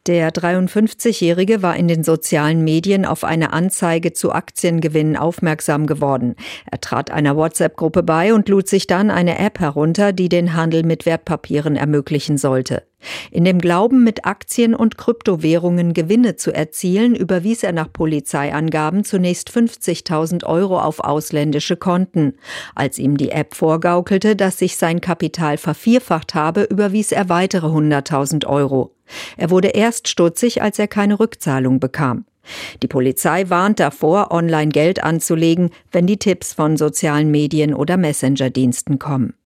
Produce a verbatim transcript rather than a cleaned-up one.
Der dreiundfünfzigjährige war in den sozialen Medien auf eine Anzeige zu Aktiengewinnen aufmerksam geworden. Er trat einer WhatsApp-Gruppe bei und lud sich dann eine App herunter, die den Handel mit Wertpapieren ermöglichen sollte. In dem Glauben, mit Aktien und Kryptowährungen Gewinne zu erzielen, überwies er nach Polizeiangaben zunächst fünfzigtausend Euro auf ausländische Konten. Als ihm die App vorgaukelte, dass sich sein Kapital vervierfacht habe, überwies er weitere hunderttausend Euro. Er wurde erst stutzig, als er keine Rückzahlung bekam. Die Polizei warnt davor, online Geld anzulegen, wenn die Tipps von sozialen Medien oder Messenger-Diensten kommen.